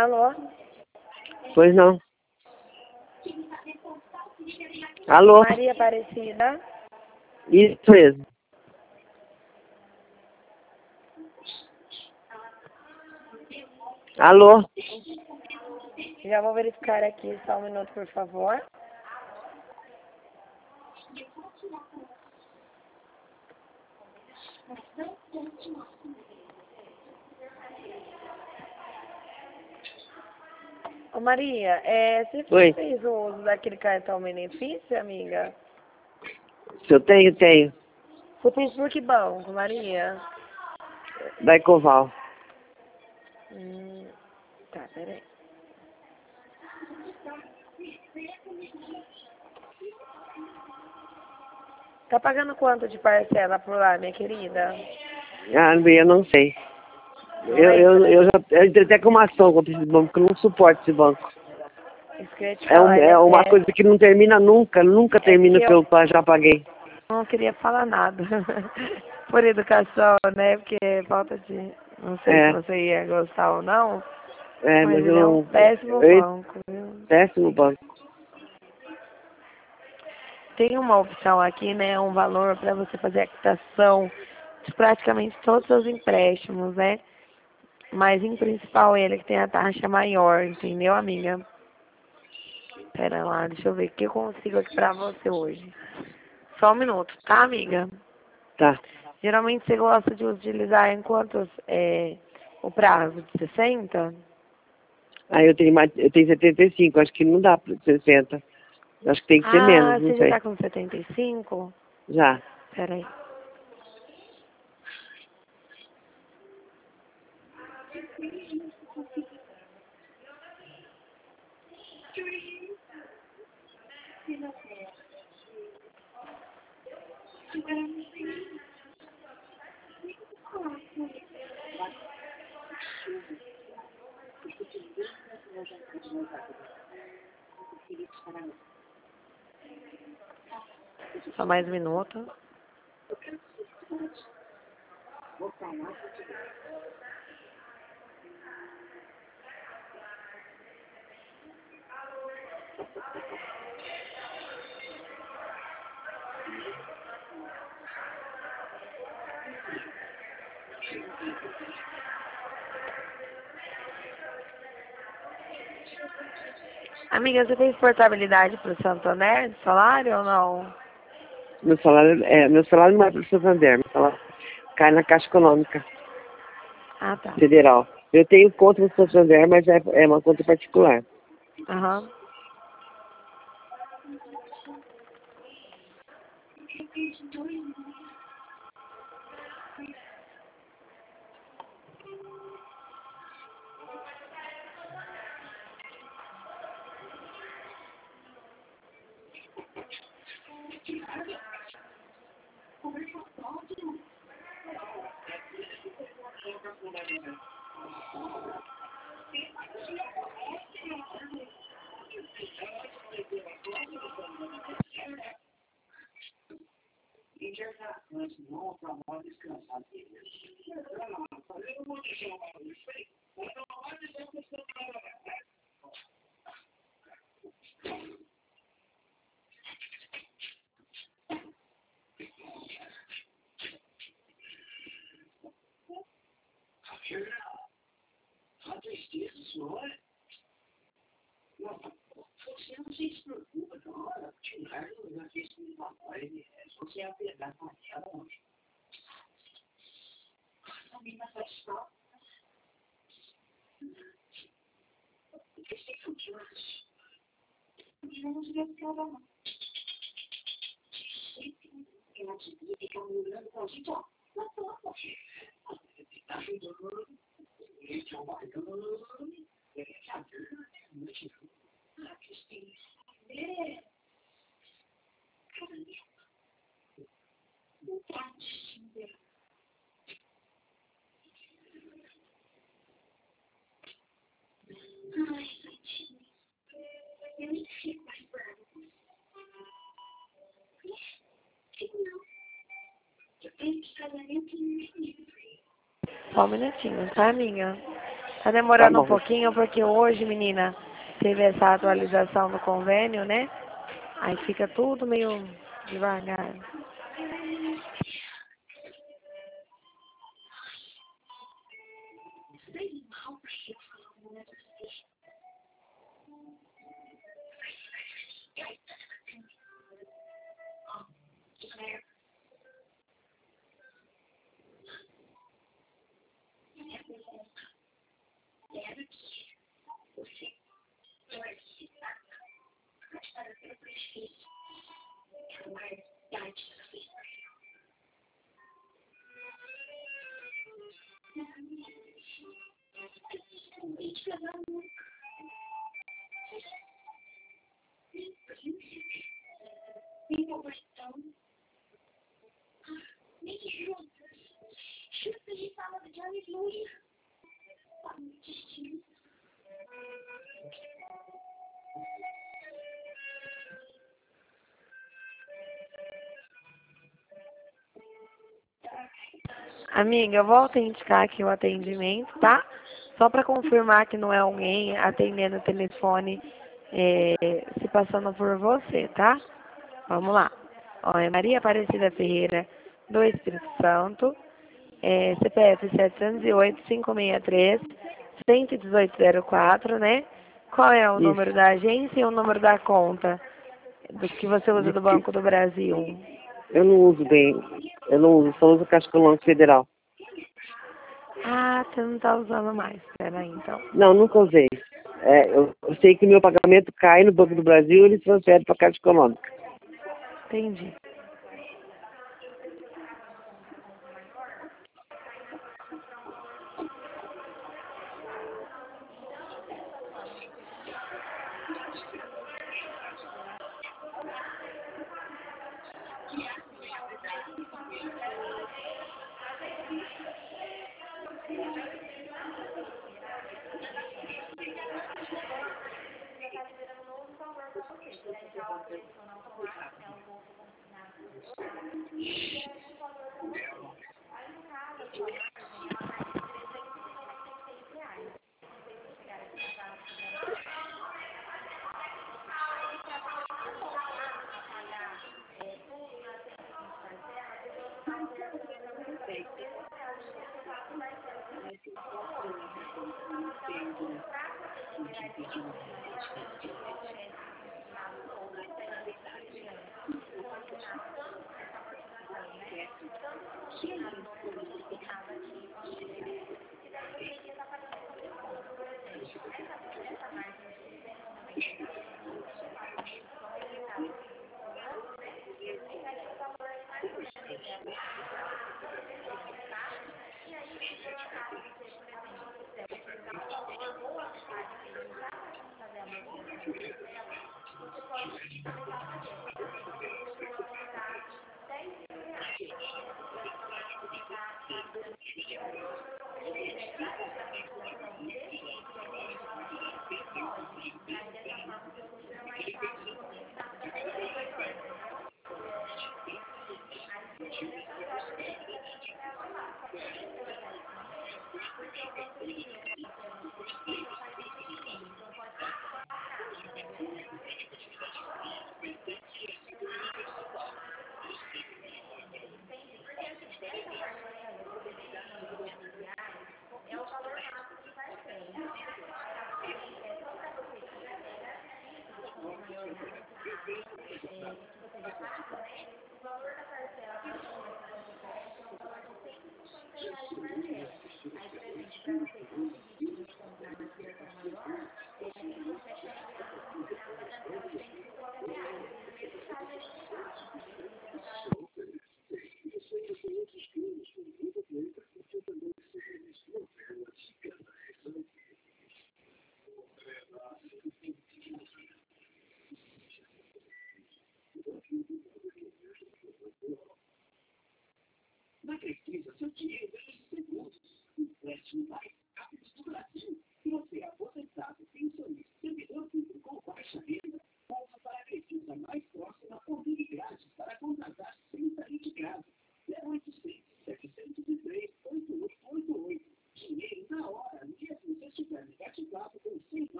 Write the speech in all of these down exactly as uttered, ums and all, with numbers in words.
Alô? Pois não. Alô? Maria Aparecida? Isso mesmo. Alô? Já vou verificar aqui, só um minuto, por favor. Ô Maria, é, você Oi. fez o uso daquele cartão benefício, amiga? Se eu tenho, tenho. Você fez por que banco, Maria? Da Ecoval. Hum, tá, peraí. Tá pagando quanto de parcela por lá, minha querida? Ah, eu não sei. Não Eu, eu, lembra? eu já eu entrei até com uma ação contra esse banco, porque eu não suporto esse banco. Isso que eu ia te É, um, falar, ele é uma é, coisa que não termina nunca, nunca é termina que o que eu eu pa- já paguei. não queria falar nada. Por educação, né? Porque falta de... Não sei se É, você ia gostar ou não, é, mas mas eu ele é um não. péssimo Eu, banco, viu? péssimo banco. Tem uma opção aqui, né? Um valor para você fazer a quitação de praticamente todos os seus empréstimos, né? Mas em principal ele que tem a taxa maior, entendeu, amiga? Pera lá, deixa eu ver o que eu consigo aqui pra você hoje. Só um minuto, tá, amiga? Tá. Geralmente você gosta de utilizar em quantos, é, o prazo de sessenta? Aí eu tenho mais, eu tenho setenta e cinco, acho que não dá para sessenta. Acho que tem que ser Ah, menos, não você já sei. tá com setenta e cinco? Já. Pera aí. Só mais um minuto. Amiga, você fez portabilidade pro Santander de salário ou não? Meu salário, é, meu salário não é para o Santander, meu salário cai na Caixa Econômica Ah, tá. Federal. Eu tenho conta no Santander, mas é, é uma conta particular. Aham. Só um minutinho, tá, amiga? Tá Tá demorando um bom. pouquinho porque hoje, menina, teve essa atualização do convênio, né? Aí fica tudo meio devagar. Amiga, eu vou autenticar aqui o atendimento, tá? Só para confirmar que não é alguém atendendo o telefone é, se passando por você, tá? Vamos lá. Ó, é Maria Aparecida Ferreira, do Espírito Santo, é, C P F sete zero oito, cinco seis três, um um oito zero quatro, né? Qual é o Isso. número da agência e o número da conta do que você usa Diz do que Banco do Brasil? eu não uso bem. Eu não uso, só uso Caixa Econômica Federal. Ah, você não tá usando mais. Peraí, então. Não, nunca usei. É, eu, eu sei que meu pagamento cai no Banco do Brasil e eles transferem para a Caixa Econômica. Entendi.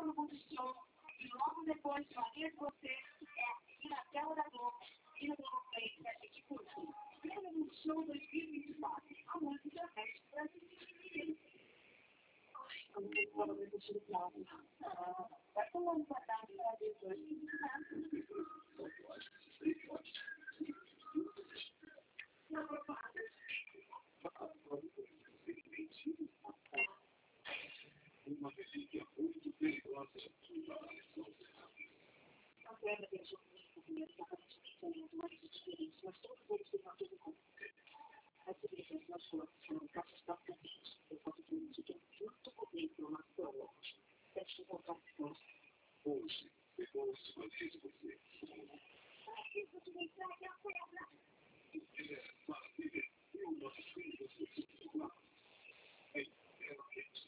pelo Multishow, e logo depois de Maria de Você, é aqui na tela da Globo e no Globo Play, que a gente curte. Prêmio Multishow dois mil e vinte e quatro, a música Veste Brasileira. Ai, como você fala desse estilo clássico. Vai falando pra dar de Brasil hoje. Não, por favor. Uma relíquia muito perigosa. A guerra deixou o movimento aparentemente mais diferentes, mas todos eles têm uma coisa comum. As civilizações nas forças foram catastroficamente, enquanto que o que junto com a informação hoje, deve encontrar força. Hoje, depois de fazer de você. Para que você me traga a pedra? É, para viver o nosso filho do seu lado. É inteiramente.